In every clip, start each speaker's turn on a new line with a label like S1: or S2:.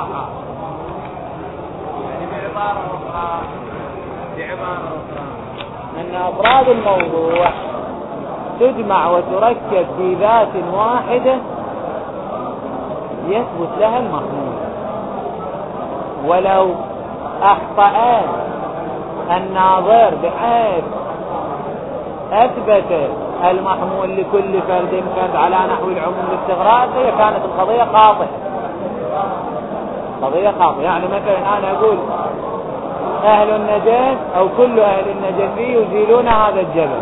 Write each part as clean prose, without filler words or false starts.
S1: بعبارة أخرى أن أفراد الموضوع تجمع وتركب في ذات واحدة يثبت لها المحمول، ولو أخطأ الناظر بحيث أثبت المحمول لكل فرد على نحو العموم الاستغراق، هي كانت القضية خاطئة. قضية خاطئة يعني مثلا أنا أقول أهل النجف أو كل أهل النجف يزيلون هذا الجبل،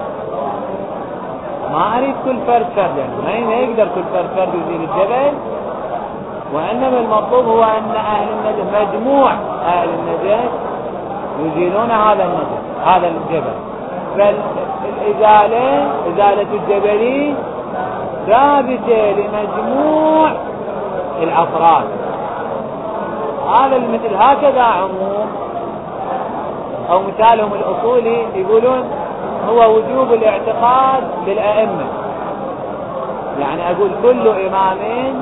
S1: ما أريد كل فرد فردا، ما يقدر كل فرد يزيل الجبل، وإنما المطلوب هو أن أهل النجف مجموع أهل النجف يزيلون هذا الجبل. فالإزالة إزالة الجبل ثابتة لمجموع الأفراد. هذا المثل هكذا عموم، أو مثالهم الأصولي يقولون هو وجوب الاعتقاد بالأئمة، يعني أقول كل إمام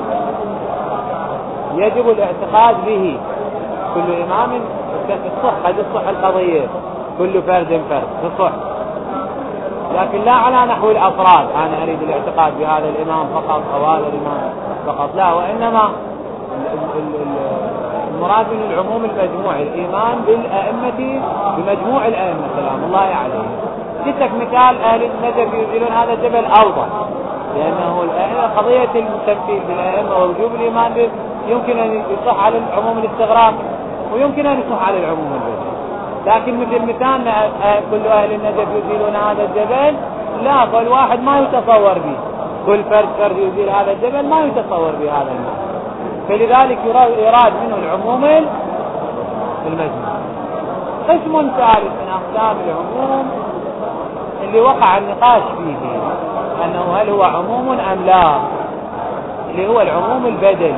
S1: يجب الاعتقاد به، كل إمام تصح، قد تصح القضية كل فرد تصح، لكن لا على نحو الأفراد، أنا أريد الاعتقاد بهذا الإمام فقط أو هذا الإمام فقط، لا، وإنما المراد من العموم المجموع، الإيمان بالأئمة بمجموع الأئمة سلام الله عليهم. جدك مثال أهل النجف يزيلون هذا الجبل أوضح، لأنه قضية التمثيل بالأئمة ووجوب الإيمان به يمكن أن يصح على العموم الاستغراق ويمكن أن يصح على العموم البدني. لكن مثل مثال كل أهل النجف يزيلون هذا الجبل، لا، فالواحد ما يتصور به، كل فرد يزيل هذا الجبل ما يتصور به هذا المعنى، فلذلك يراد منه العموم المجموع. قسم ثالث من أقسام العموم اللي وقع النقاش فيه أنه هل هو عموم أم لا، اللي هو العموم البدلي.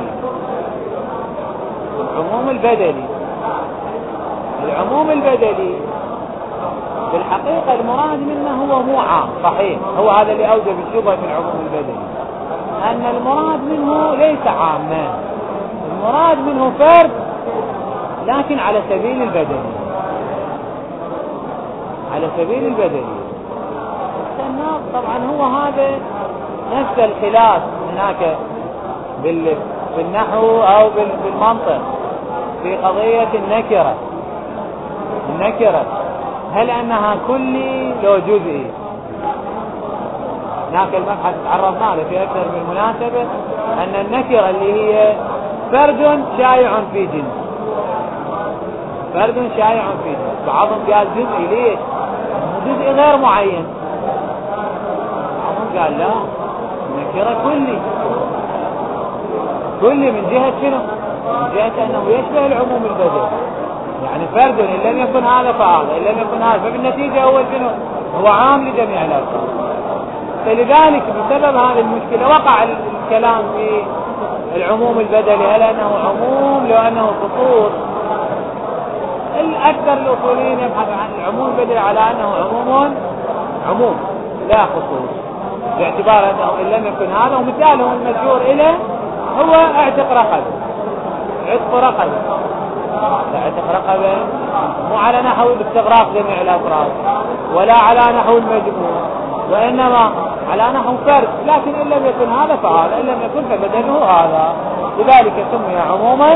S1: العموم البدلي بالحقيقة المراد منه هو مو عام صحيح، هو هذا اللي أوجب الشبهة في العموم البدلي، أن المراد منه ليس عاما، المراد منه فرد لكن على سبيل البدلي. طبعا هو هذا نفس الخلاف هناك بالنحو أو بالمنطق في قضية النكرة هل أنها كلي لو جزئي. هناك المبحث تعرضنا له في أكثر من مناسبة، أن النكرة اللي هي فرد شائع في جنس، بعضهم قال جزئي، ليش؟ جزئي غير معين، بعضهم قال لا، النكرة كلي من جهة شنو؟ من جهة أنه يشبه العموم البدلي، يعني فرد إن لم يكن هذا فهذا، إن لم يكن هذا، فبالنتيجة هو شنو؟ هو عام لجميع الأفراد. فلذلك بسبب هذه المشكلة وقع الكلام في العموم البدلي، هل أنه عموم لو أنه خصوص. الأكثر الأصوليين يبحث عن العموم البدلي على أنه عموم لا خصوص، باعتبار أنه إن لم يكن هذا، ومثاله المشهور إليه هو اعتق رقبة مو على نحو الاستغراق جميع الأفراد ولا على نحو المجموع، وإنما على نحو فرد، لكن إن لم يكن هذا فهذا، إن لم يكن فبدله هذا، لذلك سمي عموما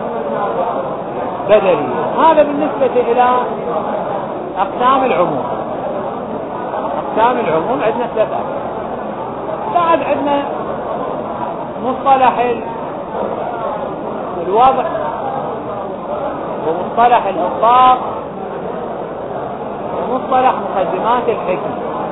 S1: بدلي. هذا بالنسبة إلى أقسام العموم. عندنا ثلاثة. بعد عندنا مصطلح الوضع ومصطلح الإطلاق ومصطلح مقدمات الحكم.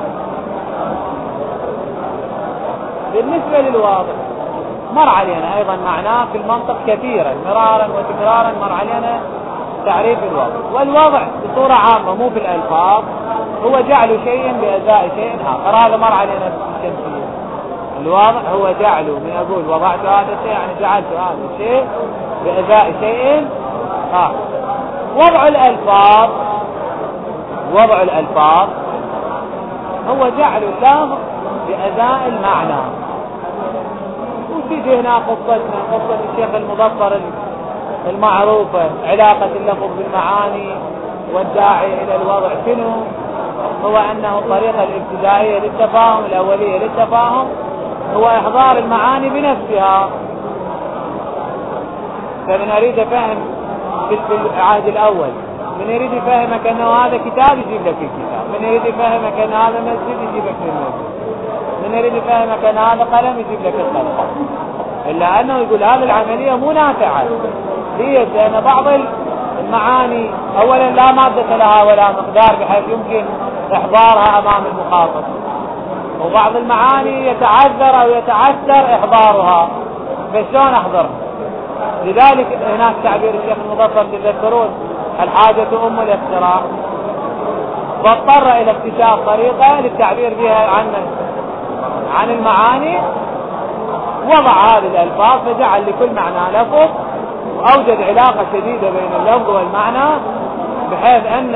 S1: بالنسبة للواضع مر علينا أيضا معناه في المنطق كثيرا مرارا وتكرارا، مر علينا تعريف الوضع. والوضع بصورة عامة مو في الألفاظ هو جعل شيء بأزاء شيء آخر، هذا مر علينا في التمثيل. الوضع هو جعله، من أقول وضعت هذا الشيء يعني جعلت هذا الشيء بأزاء شيء آخر. وضع الألفاظ هو جعل اللفظ بأزاء المعنى. وتيجي هنا قصة الشيخ المظفر المعروفة علاقة اللفظ بالمعاني والداعي إلى الوضع شنو؟ هو أنه الطريقة الابتدائية للتفاهم الأولية للتفاهم هو إحضار المعاني بنفسها. فمن أريد فهم في العهد الأول، من يريد يفهمك أنه هذا كتاب يجيب لك الكتاب، من يريد يفهمك أن هذا مسجد يجيب لك المسجد، من يريد يفهمك أن هذا قلم يجيب لك القلم. إلا أنه يقول هذه العملية مو نافعة. ليش؟ لأن بعض المعاني أولا لا مادة لها ولا مقدار بحيث يمكن إحضارها أمام المخاطب، وبعض المعاني يتعذر أو يتعثر إحضارها، فشلون أحضرها؟ لذلك هناك تعبير الشيخ المظفر تذكرون الحاجة أم الاختراع، واضطر إلى اكتشاف طريقة للتعبير بها عن المعاني، وضع هذه الألفاظ فجعل لكل معنى لفظ، وأوجد علاقة شديدة بين اللفظ والمعنى بحيث أن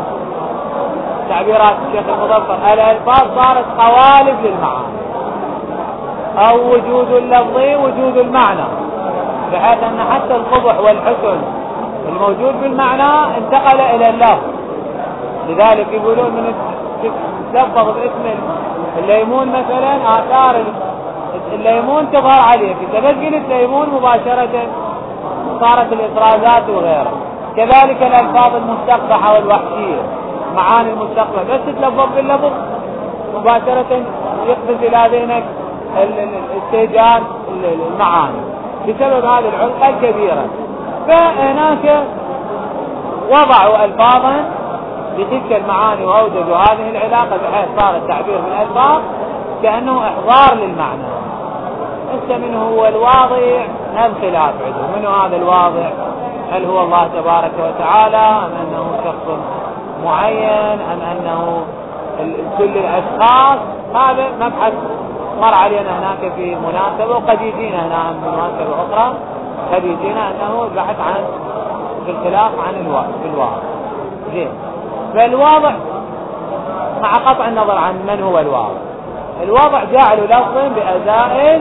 S1: تعبيرات الشيخ المظفر الألفاظ صارت قوالب للمعاني، أو وجود اللفظ وجود المعنى، بحيث أن حتى القبح والحسن الموجود بالمعنى انتقل إلى اللفظ. لذلك يقولون من تلفظ باسم الليمون مثلا آثار الليمون تظهر عليك، إذا بس قلت الليمون مباشرة صارت الإفرازات وغيرها. كذلك الألفاظ المستقبحة والوحشية، معاني المستقبح بس تلفظ باللفظ مباشرة يقفز إلى ذهنك استيجان المعاني بسبب هذه العلقة الكبيرة. فهناك وضعوا ألفاظا لتلك المعاني وأوجدوا هذه العلاقة بحيث صار التعبير بالألفاظ كأنه إحضار للمعنى. منه هو الواضع أم خلاف عنده؟ منه هذا الواضع؟ هل هو الله تبارك وتعالى أم أنه شخص معين أم أنه كل الأشخاص؟ هذا مبحث مر علينا هناك في مناسبة، وقد يجينا هنا في مناسبة أخرى قد يجينا أنه بحث عن في الخلاف عن الواضع. زين، فالواضع مع قطع النظر عن من هو الواضع، الواضع جعل لفظا بأداء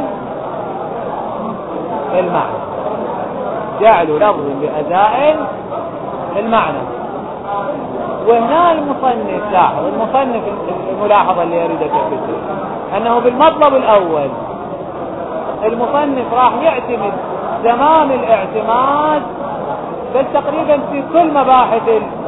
S1: المعنى، جعل لفظ بأداء المعنى. وهنا المصنف لاحظ، المصنف الملاحظة اللي يريد تثبته أنه بالمطلب الأول المصنف راح يعتمد تمام الاعتماد بل تقريبا في كل مباحث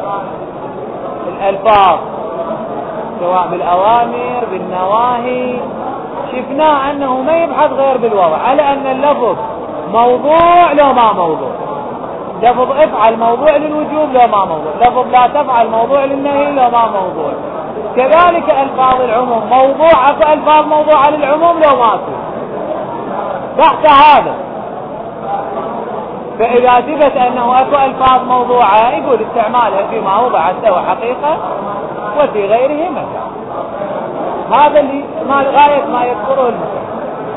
S1: الألفاظ سواء بالأوامر بالنواهي، شفناه أنه ما يبحث غير بالوضع، على أن اللفظ موضوع لو ما موضوع، لفظ افعل موضوع للوجوب لو ما موضوع، لفظ لا تفعل موضوع للنهي لو ما موضوع. كذلك ألفاظ العموم موضوع، أكو ألفاظ موضوعة للعموم لو ما أكو، تحت هذا. فإذا ثبت أنه أكو ألفاظ موضوعة يقول استعمالها فيما وضعت له حقيقة وفي غيره مجال. هذا اللي غاية ما يذكره المسلم.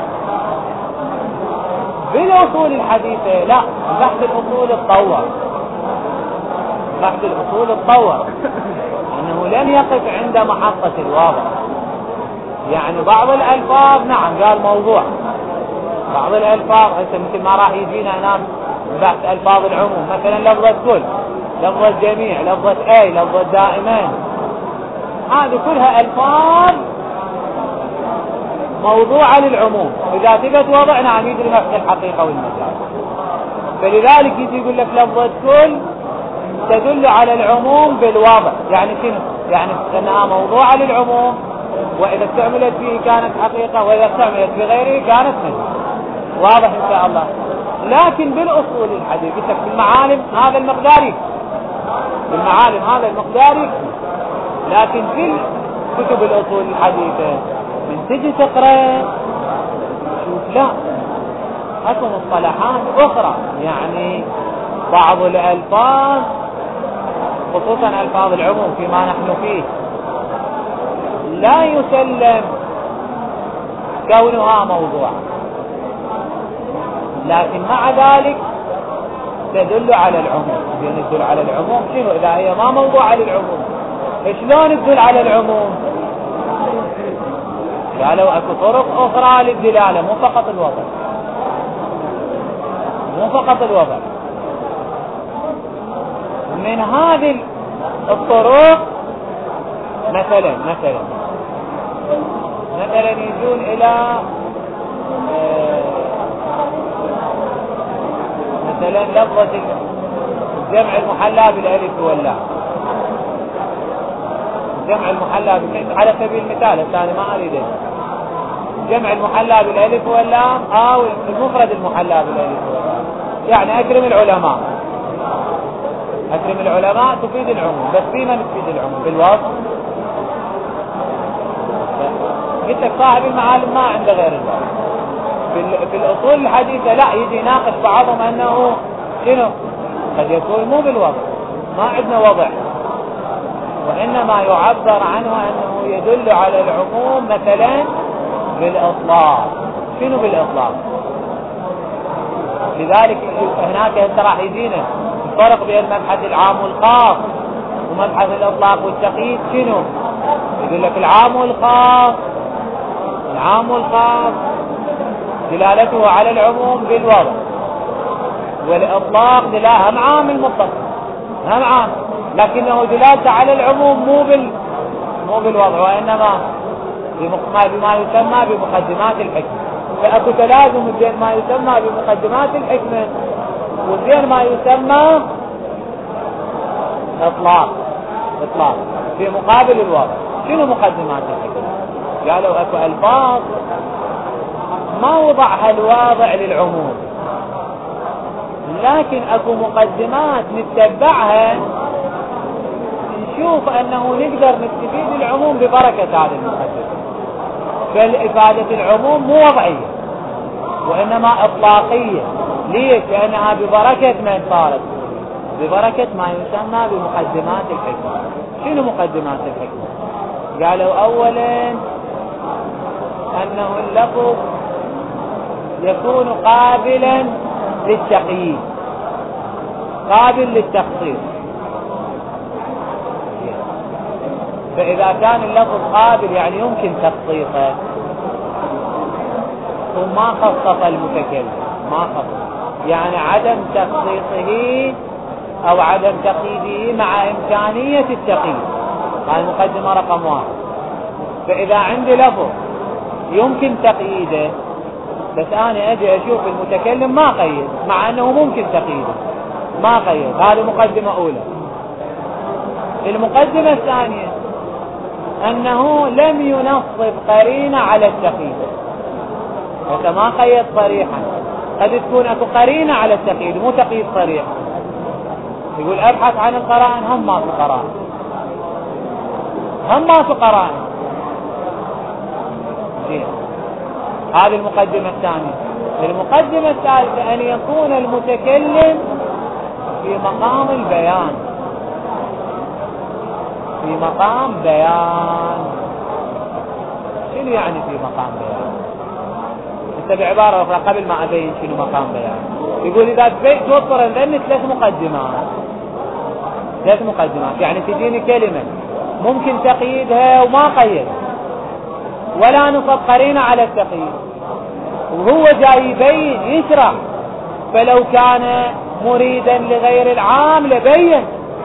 S1: بالأصول الحديثة لا، بحث الأصول اتطور، بحث الأصول اتطور أنه لن يقف عند محطة الواضع. يعني بعض الألفاظ نعم قال موضوع، بعض الألفاظ مثل ما راح يجينا هنا بحث ألفاظ العموم، مثلا لفظة كل، لفظة جميع، لفظة أي، لفظة دائمان، هذه كلها ألفاظ موضوعة للعموم. إذا ثبت وضع نعم يدري نفس الحقيقة والمجال. فلذلك يجي يقول لك لفظة كل تدل على العموم بالوضع. يعني شنو؟ يعني أنها موضوعة للعموم، وإذا استعملت فيه كانت حقيقة، وإذا استعملت في غيره كانت مجال. واضح إن شاء الله. لكن بالأصول الحديث في المعالم هذا المقدار يكفي، بالمعالم هذا المقدار يكفي. لكن في كتب الأصول الحديثة من تجي تقرأ شوف لا أكو مصطلحات أخرى، يعني بعض الألفاظ خصوصا ألفاظ العموم فيما نحن فيه لا يسلم كونها موضوع، لكن مع ذلك تدل على العموم. يعني تدل على العموم شنو؟ إذا هي ما موضوعة للعموم شلون تدل على العموم؟ قالوا اكو طرق اخرى للدلالة، مو فقط الوضع، مو فقط الوضع. من هذه الطرق مثلا يجون إلى مثلا لفظة الجمع المحلى بالالف واللام، جمع المحلى على سبيل المثال الثاني ما أريده، جمع المحلى بالالف واللام أو المفرد المحلى بالالف واللام. يعني أكرم العلماء تفيد العموم، بس فيما تفيد العموم بالوصف. قلت لك صاحب المعالم ما عنده غير الوصف. في الأصول الحديثة لا، يجي يناقش بعضهم أنه شنو قد يكون مو بالوضع، ما عندنا وضع، وإنما يعبر عنه أنه يدل على العموم مثلا بالإطلاق. شنو بالإطلاق؟ لذلك هناك انت راح يجينا الفرق بين مبحث العام والخاص ومبحث الإطلاق والتقييد. شنو يقول لك؟ العام والخاص دلالته على العموم بالوضع، والإطلاق دلالة عام المطلق هم عام، لكنه دلالته على العموم مو بالوضع، وإنما بما يسمى بمقدمات الحكمة. فأكو تلازم بين ما يسمى بمقدمات الحكمة وبين ما يسمى إطلاق في مقابل الوضع. شنو مقدمات الحكمة؟ قالوا أكو ألفاظ ما وضعها الواضع للعموم، لكن اكو مقدمات نتبعها نشوف انه نقدر نستفيد العموم ببركة هذه المقدمة. فالإفادة العموم مو وضعية وإنما إطلاقية. ليش؟ لأنها ببركة من صارت ببركة ما يسمى بمقدمات الحكمة. شنو مقدمات الحكمة؟ قالوا أولا أنه اللفظ يكون قابلا للتقييد، قابل للتخصيص. فإذا كان اللفظ قابل يعني يمكن تخصيصه، ثم ما خصص المتكلم، ما خصص، يعني عدم تخصيصه أو عدم تقييده مع إمكانية التقييد. هذه مقدمة رقم 1. فإذا عندي لفظ يمكن تقييده بس أنا أجي أشوف المتكلم ما قيد مع أنه ممكن تقييده، ما قيد، هذه مقدمة أولى. المقدمة الثانية أنه لم ينصب قرينة على التقييد، فإذا ما قيد صريحا قد تكون أكو قرينة على التقييد مو تقييد صريح. يقول أبحث عن القرائن، هم ما في قرائن، هذه المقدمة الثانية. المقدمة الثالثة أن يكون المتكلم في مقام البيان، في مقام بيان. شنو يعني في مقام بيان؟ انت بعبارة أخرى قبل ما أبين شنو مقام بيان، يقول إذا توفر لأن 3 مقدمات، يعني تجيني كلمة ممكن تقييدها وما قيد ولا نصب قرينة على التقييد، وهو جاي يبين يشرح، فلو كان مريدا لغير العام لبين،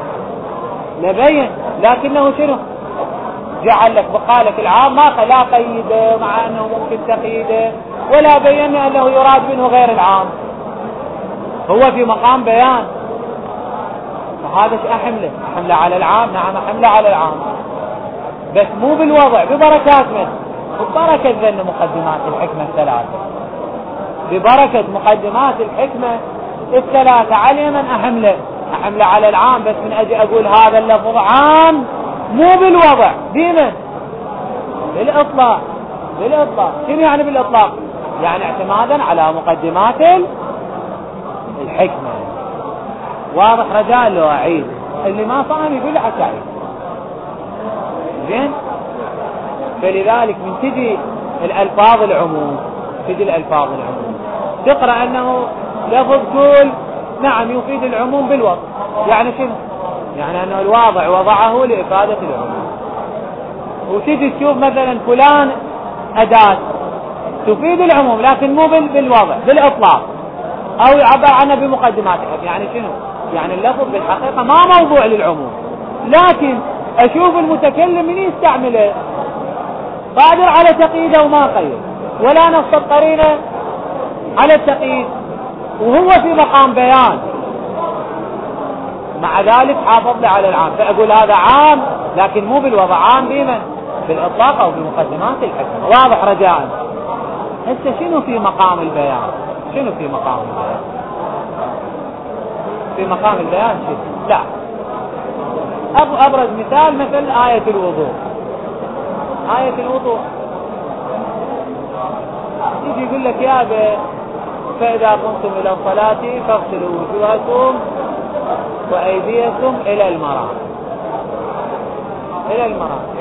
S1: لكنه شنو جعل لك بقالك العام ما لا قيده مع أنه ممكن تقييده، ولا بين أنه يراد منه غير العام، هو في مقام بيان. فهذا أحمله على العام، نعم أحمله على العام، بس مو بالوضع، ببركات من ببركة ذن مقدمات الحكمة الثلاثة، ببركة مقدمات الحكمة الثلاثة على من أحمله على العام، بس من أجي أقول هذا اللفظ عام مو بالوضع، ديما بالإطلاق. شنو يعني بالإطلاق؟ يعني اعتمادا على مقدمات الحكمة. واضح رجاء لو أعيد؟ اللي ما فهم يقول حتى أعيد. زين؟ فلذلك من تجي الألفاظ العموم تقرأ أنه لفظ كل نعم يفيد العموم بالوضع، يعني شنو؟ يعني أنه الواضع وضعه لإفادة العموم. وتجي تشوف مثلا فلان أداة تفيد العموم لكن مو بالوضع، بالإطلاق، أو يعبر عنها بمقدماتها، يعني شنو؟ يعني اللفظ بالحقيقة ما موضوع للعموم، لكن أشوف المتكلم من يستعمله قادر على تقييده وما قيد، ولا نص القرينة على التقييد وهو في مقام بيان، مع ذلك حافظ لي على العام، فأقول هذا عام لكن مو بالوضع، عام بمن؟ بالإطلاق أو بمقدمات الحكمة. واضح رجاء؟ هسه شنو في مقام البيان؟ شنو في مقام البيان؟ في مقام البيان شنو؟ لا، أبرز مثال مثل آية الوضوء. آية الوضوء يجي يقول لك يا فإذا قمتم إلى الصلاة فاغسلوا وجوهكم وأيديكم إلى المرافق. إلى المرافق.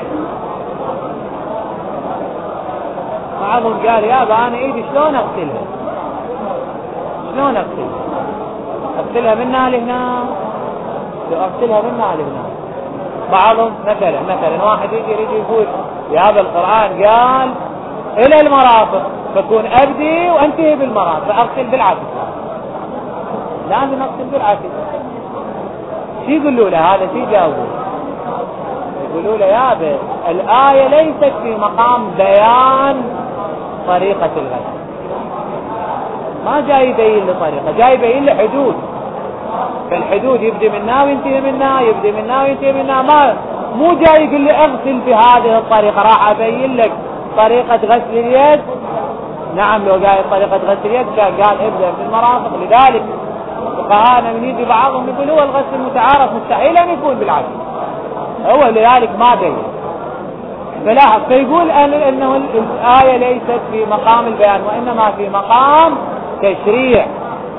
S1: بعضهم قال يا أنا إيدي شلون أغسلها؟ شلون أغسلها؟ أغسلها منها لهنا، أغسلها منها لهنا. بعضهم مثلا واحد يجي يقول يا القرآن قال إلى المرافق، فكون أبدي وأنتهي بالمرافق، فأغسل بالعكس، لازم أغسل بالعكس. شو يقولوا له هذا؟ شو يجاوبوا؟ يقولوا له يا الآية ليست في مقام بيان طريقة الغسل، ما جاي يبين لطريقة، جاي يبين لحدود، فالحدود يبدي منها وينتهي منها، يبدي منها وينتهي منها، مو جاي يقول لي اغسل بهذه الطريقة. راح أبين لك طريقة غسل اليد. نعم لو قال طريقة غسل اليد كان قال ابدأ بالمرافق. لذلك فقهاءنا من يجي بعضهم يقول هو الغسل المتعارف مستحيل أن يكون بالعكس، هو لذلك ما بين. فلاحظ فيقول أنه الآية ليست في مقام البيان وإنما في مقام تشريع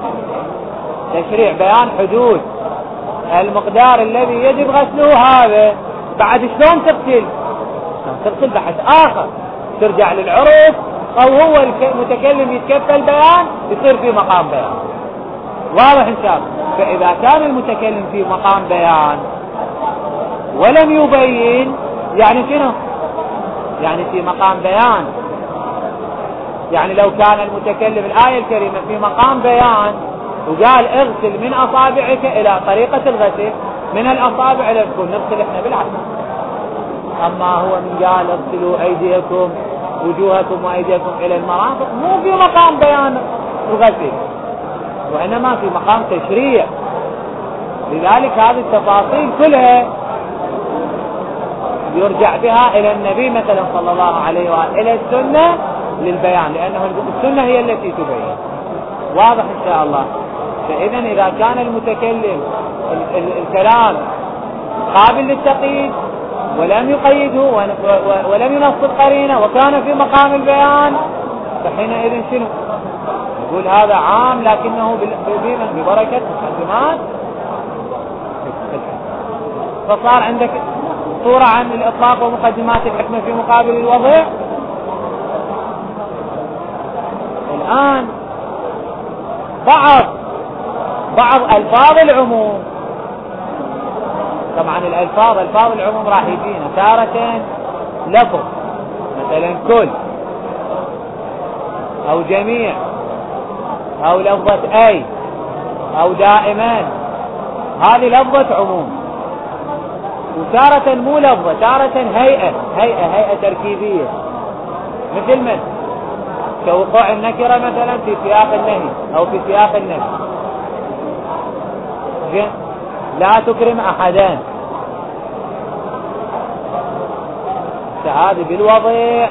S1: بيان حدود المقدار الذي يجب غسله. هذا بعد شلون تغسل بحث آخر، ترجع للعرف أو هو المتكلم يتكفل بيان يصير في مقام بيان. واضح إن شاء الله؟ فإذا كان المتكلم في مقام بيان ولم يبين يعني شنو؟ يعني في مقام بيان. يعني لو كان المتكلم الآية الكريمة في مقام بيان وقال اغسل من أصابعك إلى طريقة الغسل من الأصابع إلى الكل، نغسل إحنا بالعكس. أما هو من قال اغسلوا أيديكم وجوهكم وأيديكم إلى المرافق، مو في مقام بيان الغسل وإنما في مقام تشريع. لذلك هذه التفاصيل كلها يرجع بها إلى النبي مثلا صلى الله عليه وآله، إلى السنة للبيان، لأنه السنة هي التي تبين. واضح إن شاء الله؟ فإذا إذا كان المتكلم الكلام قابل للتقييد ولم يقيده ولم ينص القرينة وكان في مقام البيان، فحينئذ شنو؟ يقول هذا عام لكنه ببركة مقدمات. فصار عندك صورة عن الإطلاق ومقدمات الحكمة في مقابل الوضع. الآن بعض ألفاظ العموم، طبعا ألفاظ العموم راح يجينا تارة لفظ مثلا كل أو جميع أو لفظة أي أو دائما، هذه لفظة عموم. وتارة مو لفظة، تارة هيئة تركيبية، مثل من كوقوع النكرة مثلا في سياق النهي أو في سياق النفي. لا تكرم أحدا، هذه بالوضع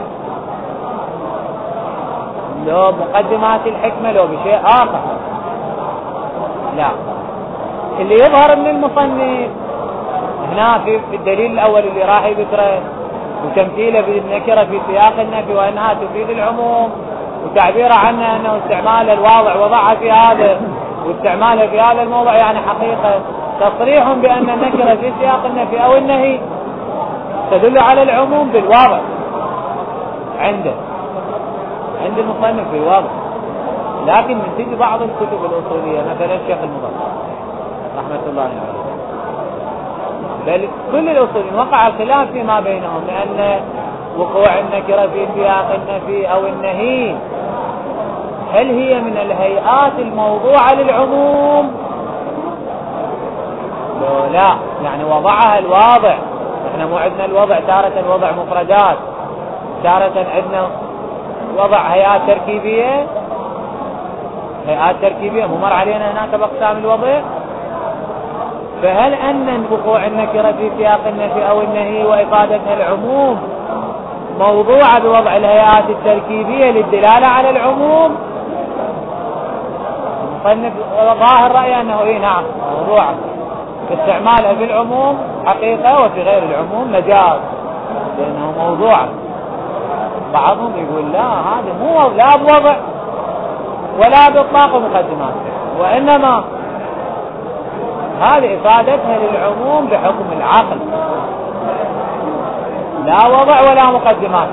S1: لو مقدمات الحكمة لو بشيء آخر. لا، اللي يظهر من المصنف هنا في الدليل الأول اللي راح يذكره وتمثيله بالنكرة في سياق النفي وأنها تفيد العموم، وتعبير عنها أنه استعمال الواضع وضعها في هذا واستعمالها في هذا الموضع، يعني حقيقة تصريح بأن النكرة في سياق النفي أو النهي تدل على العموم بالواضع عند المصنف بالواضع. لكن من تجي بعض الكتب الأصولية مثلا الشيخ المظفر رحمة الله عليه، بل كل الأصوليين وقع الخلاف فيما بينهم، لأن وقوع النكرة في سياق النفي أو النهي هل هي من الهيئات الموضوعة للعموم لا يعني وضعها الواضع. احنا مو عندنا الوضع تارة وضع مفردات، تارة عندنا وضع هيئات تركيبية. هيئات تركيبية مو مر علينا هناك بأقسام الوضع. فهل أن وقوع النكرة في سياق النفي أو النهي وإفادتها العموم موضوعة بوضع الهيئات التركيبية للدلالة على العموم؟ المصنف ظاهر رأيه أنه نعم موضوعة استعمالها في العموم حقيقة وفي غير العموم مجاز، لأنه موضوعة. بعضهم يقول لا، هذا مو لا بوضع ولا بإطلاق مقدمات، وإنما هذه إفادتها للعموم بحكم العقل، لا وضع ولا مقدمات.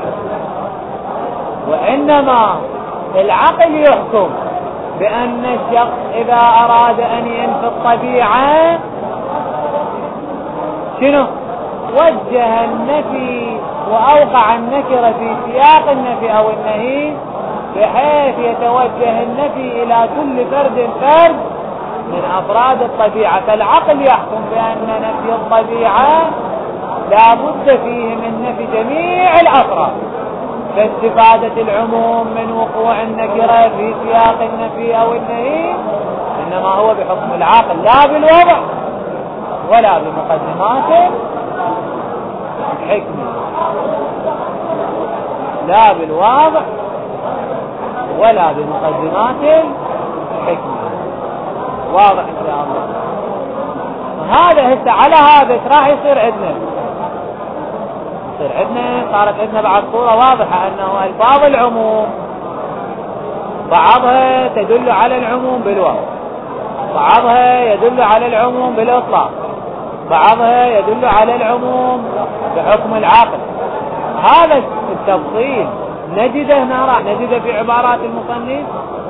S1: وإنما العقل يحكم بأن الشخص إذا أراد أن ينفي الطبيعة شنو؟ وجه النفي وأوقع النكرة في سياق النفي أو النهي بحيث يتوجه النفي إلى كل فرد من أفراد الطبيعة. فالعقل يحكم بأن نفي الطبيعة لا بد فيه من نفي جميع الأفراد، فاستفادة العموم من وقوع النكرة في سياق النفي أو النهي إنما هو بحكم العقل لا بالوضع ولا بمقدمات الحكمة، لا بالوضع ولا بمقدمات الحكمة. واضح إن شاء الله. هذا هسه على هذا راح يصير عندنا صارت عندنا بعد صورة واضحة أنه ألفاظ العموم بعضها تدل على العموم بالوضع، بعضها يدل على العموم بالإطلاق، بعضها يدل على العموم بحكم العقل. هذا التفصيل نجده هنا، راح نجده في عبارات المصنف.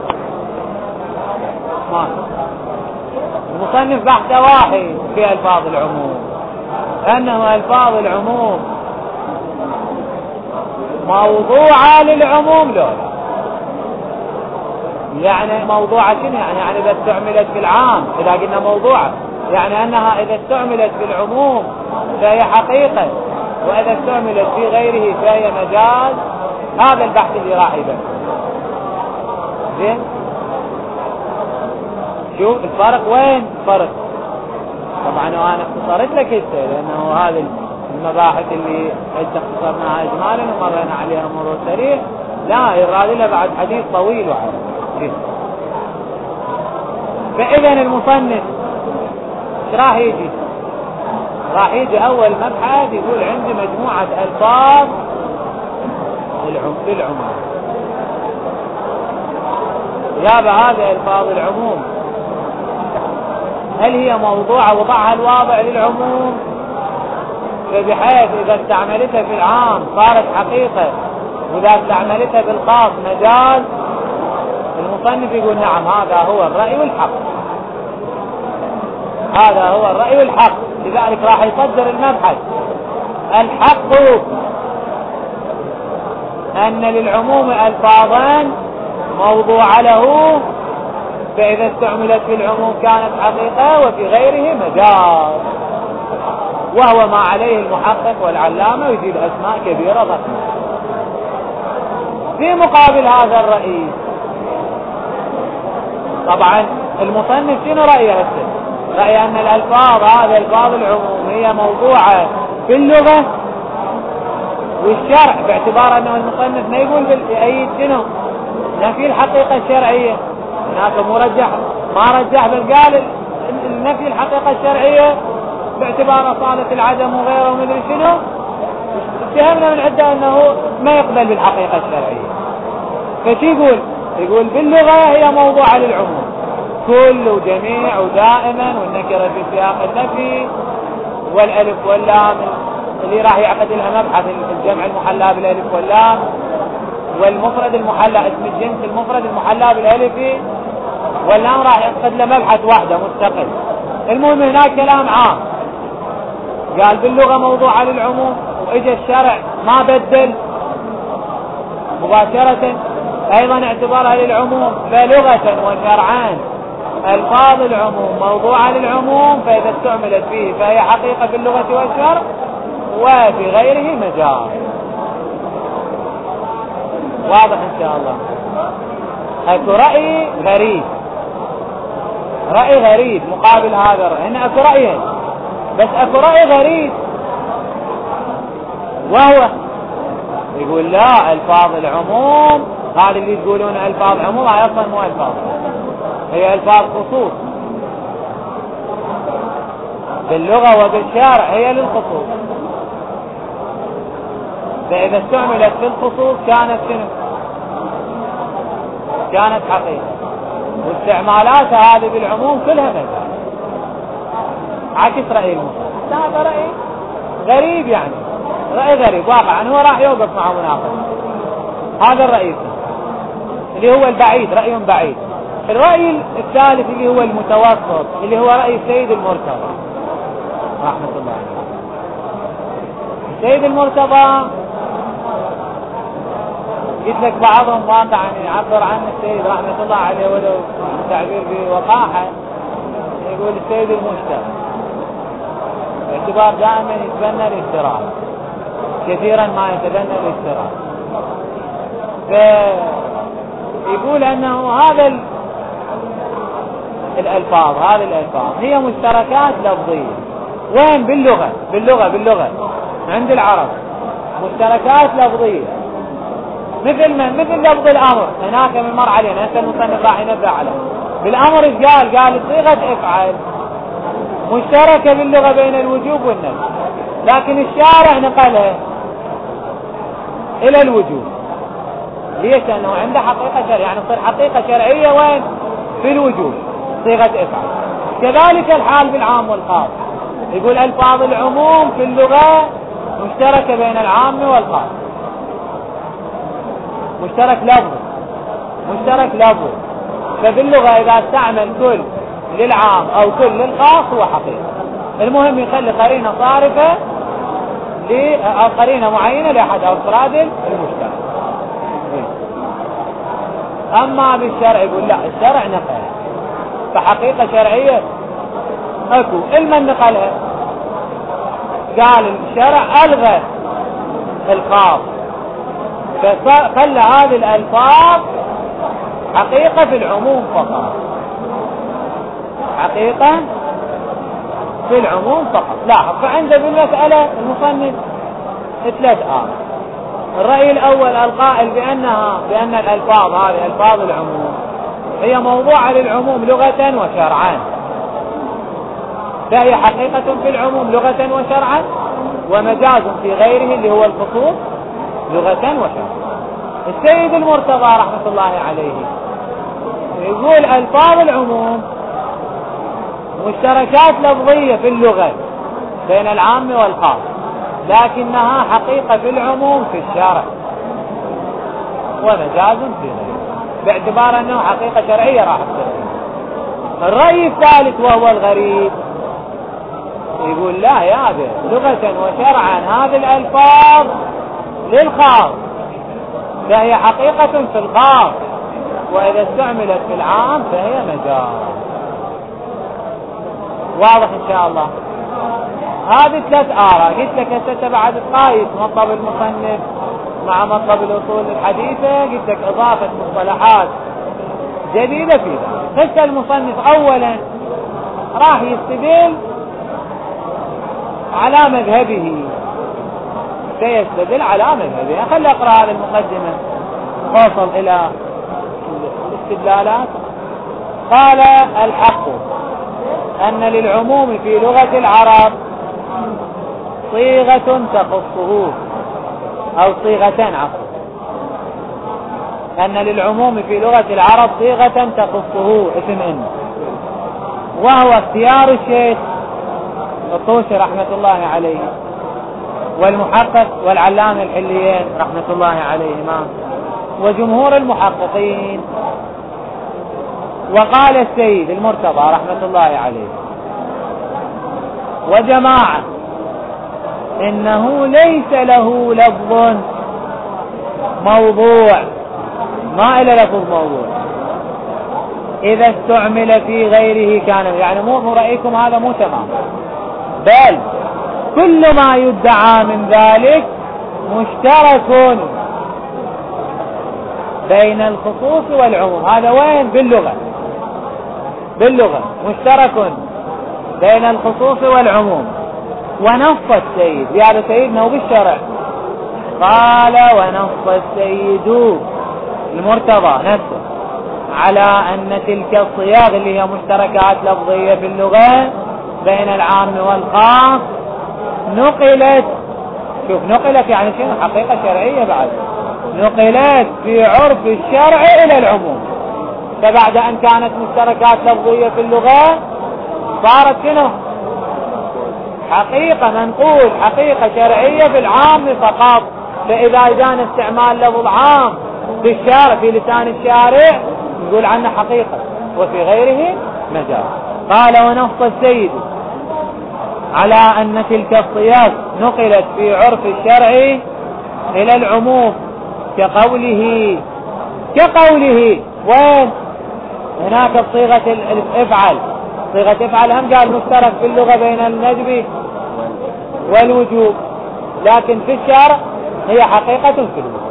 S1: المصنف بحث واحد في ألفاظ العموم، أنه ألفاظ العموم موضوعة للعموم. لا يعني موضوعة شنو؟ يعني إذا استعملت في العام، إذا قلنا موضوعة يعني أنها إذا استعملت في العموم فهي حقيقة، وإذا استعملت في غيره فهي مجاز. هذا البحث اللي راح يبقى زين. شوف الفرق وين؟ فرق طبعا وانا اختصرت لك هسه لانه هذه المباحث اللي اختصرناها اجمالا ومرينا عليها مرور سريع، لا يراد لها بعد حديث طويل وعريض. فاذا المصنف ايش راح يجي؟ راح يجي اول مبحث يقول عندي مجموعة الفاظ للعموم. جاب هذه الفاظ العموم هل هي موضوعة وضعها الواضع للعموم فبحيث إذا استعملتها في العام صارت حقيقة وإذا استعملتها بالخاص مجاز؟ المصنف يقول نعم، هذا هو الرأي والحق، هذا هو الرأي والحق. لذلك راح يصدر المبحث الحق أن للعموم ألفاظان موضوع له، فإذا استعملت في العموم كانت حقيقة وفي غيره مجاز، وهو ما عليه المحقق والعلامة ويجيب أسماء كبيرة ضخمة. في مقابل هذا الرأي طبعا المصنف شنو رأيه هسه؟ رأي أن الألفاظ هذه ألفاظ العموم هي موضوعة في اللغة والشرع، باعتبار أنه المصنف ما يقول بالأيد شنو؟ نفي الحقيقة الشرعية، هناك مرجح ما رجح بل قال نفي الحقيقة الشرعية باعتبار أصالة العدم وغيره ومدري شنو. اتهمنا من عدة أنه ما يقبل بالحقيقة الشرعية. فشي يقول باللغة هي موضوعة للعموم كل وجميع ودائما، والنكرة في سياق النفي، والألف واللام اللي راح يعقد لها مبحث الجمع المحلى بالألف واللام، والمفرد المحلى اسم الجنس المفرد المحلى بالألف واللام راح يعقد له مبحث واحدة مستقل. المهم هناك كلام عام قال باللغة موضوعة للعموم، واجى الشرع ما بدل مباشرة ايضا اعتبارها للعموم، فلغة وشرعان ألفاظ العموم موضوعة للعموم، فإذا استعملت فيه فهي حقيقة في اللغة والشرع، وفي غيره مجاز. واضح إن شاء الله. أكو رأي غريب، رأي غريب مقابل هذا الرأي. هنا أكو رأيين، بس أكو رأي غريب، وهو يقول لا، ألفاظ العموم هذا اللي تقولون ألفاظ عموم هي أصلا مو ألفاظ، هي ألفاظ خصوص باللغة وبالشرع، هي للخصوص، فإذا استعملت في الخصوص كانت شنو؟ كانت حقيقة. واستعمالاتها هذه بالعموم كلها مجاز، عكس رأي المصنف. هذا رأي غريب، يعني رأي غريب واقعا، هو راح يوقف مع مناقضة. هذا الرأي اللي هو البعيد، رأي بعيد. الرأي الثالث اللي هو المتوسط، اللي هو رأي السيد المرتضى رحمة الله عليه. السيد المرتضى قلت لك بعضهم واقعا يعبر عن السيد رحمة الله عليه ولو تعبير بوقاحة، يقول السيد المشترك، باعتبار دائما يتبنى الاشتراك، كثيرا ما يتبنى الاشتراك، فيقول انه هذا الالفاظ، هذه الالفاظ هي مشتركات لفظية. وين؟ باللغة عند العرب مشتركات لفظية، مثل لفظ الامر. هناك من مر علينا، انت المصنف راح ينبه عليه. بالامر قال صيغة افعل مشتركة باللغة بين الوجوب والندب، لكن الشارع نقلها الى الوجوب. ليش؟ لانه عنده حقيقة شرعية، يعني تصير حقيقة شرعية وين؟ في الوجوب، صيغة افعل. كذلك الحال بالعام والخاص. يقول الفاظ العموم في اللغة مشتركة بين العام والخاص، مشترك لفظ. فباللغة إذا استعمل كل للعام أو كل للخاص هو حقيقة. المهم يخلي قرينة صارفة أو قرينة معينة لأحد أفراد المجتمع. أما بالشرع يقول لا، الشرع نقل، فحقيقة شرعية أكو. المن نقلها؟ قال الشرع ألغى الخاص، فخلى هذه الألفاظ حقيقة في العموم فقط، حقيقة في العموم فقط. لاحظ، فعنده بالمسألة المصنف 3 آراء. الرأي الأول القائل بأن الألفاظ هذه ألفاظ العموم هي موضوعة للعموم لغة وشرعا، فهي حقيقة في العموم لغة وشرعا، ومجاز في غيره اللي هو الخصوص لغة وشرعا. السيد المرتضى رحمة الله عليه يقول ألفاظ العموم مشتركات لفظية في اللغة بين العام والخاص، لكنها حقيقة في العموم في الشرع، ومجاز في غيره، باعتبار أنه حقيقة شرعية راح تصير. الرأي الثالث وهو الغريب يقول لا يا هذا لغة وشرعا هذه الألفاظ للخاص، فهي حقيقة في الخاص، وإذا استعملت في العام فهي مجاز. واضح إن شاء الله. هذه 3 آراء. قلت لك أنت بعد تقايس مطلب المصنف مع مطلب الأصول الحديثة، قلت لك إضافة مصطلحات جديدة في ذلك. قلت المصنف أولا راح يستدل على مذهبه، سيستدل على مذهبه. خلي أقرأ هذه المقدمة وصل إلى الاستدلالات. قال الحق أن للعموم في لغة العرب صيغة تخصه، أو صيغتان عفوا، أن للعموم في لغة العرب صيغة تخصه اسم إن، وهو اختيار الشيخ الطوسي رحمة الله عليه والمحقق والعلامة الحليين رحمة الله عليهما وجمهور المحققين. وقال السيد المرتضى رحمة الله عليه وجماعة إنه ليس له لفظ موضوع، ما إلى لفظ موضوع، إذا استعمل في غيره كان، يعني مو رأيكم هذا مو تمام، بل كل ما يدعى من ذلك مشترك بين الخصوص والعموم. هذا وين؟ باللغة مشترك بين الخصوص والعموم. ونص السيد، هذا سيدنا وبالشرع، قال ونص السيد المرتضى نفسه على أن تلك الصياغ اللي هي مشتركات لفظية في اللغة بين العام والخاص نقلت، شوف نقلت يعني شنو؟ حقيقة شرعية بعد، نقلت في عرف الشرع إلى العموم. فبعد أن كانت مشتركات لفظية في اللغة صارت شنو؟ حقيقة، منقول حقيقة شرعية في العام فقط. فإذا كان استعمال لفظ عام في الشارع في لسان الشارع نقول عنه حقيقة، وفي غيره مجاز. قال ونص السيد على أن تلك الصياغ نقلت في عرف الشرع إلى العموم كقوله وين؟ هناك بصيغة الافعل، صيغة افعل هم قال مشترك في اللغة بين الندب والوجوب، لكن في الشرع هي حقيقة في اللغة.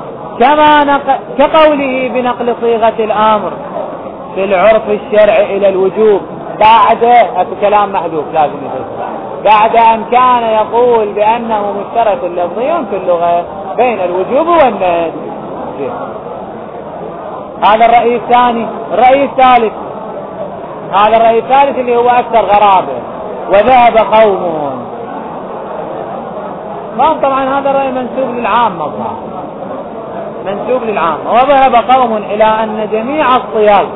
S1: كقوله بنقل صيغة الامر في العرف الشرعي الى الوجوب بعد كلام محذوف لازم يفسر، بعد ان كان يقول بانه مشترك لفظي في اللغة بين الوجوب والندب. هذا الرأي الثاني. الرأي الثالث، هذا الرأي الثالث اللي هو أكثر غرابة. وذهب قوم، طبعا هذا الرأي منسوب للعامة، منسوب للعامة. وذهب قوم إلى أن جميع الصياغ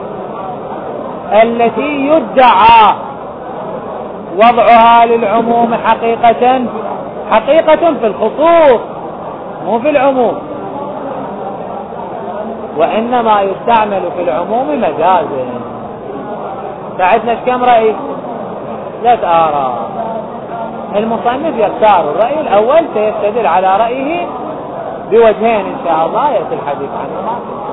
S1: التي يدعى وضعها للعموم حقيقة في الخصوص مو في العموم، وإنما يستعمل في العموم مجازا. فعندنا كم رأي؟ 3 آراء. المصنف يختار الرأي الأول، سيستدل على رأيه بوجهين إن شاء الله يأتي الحديث عنه.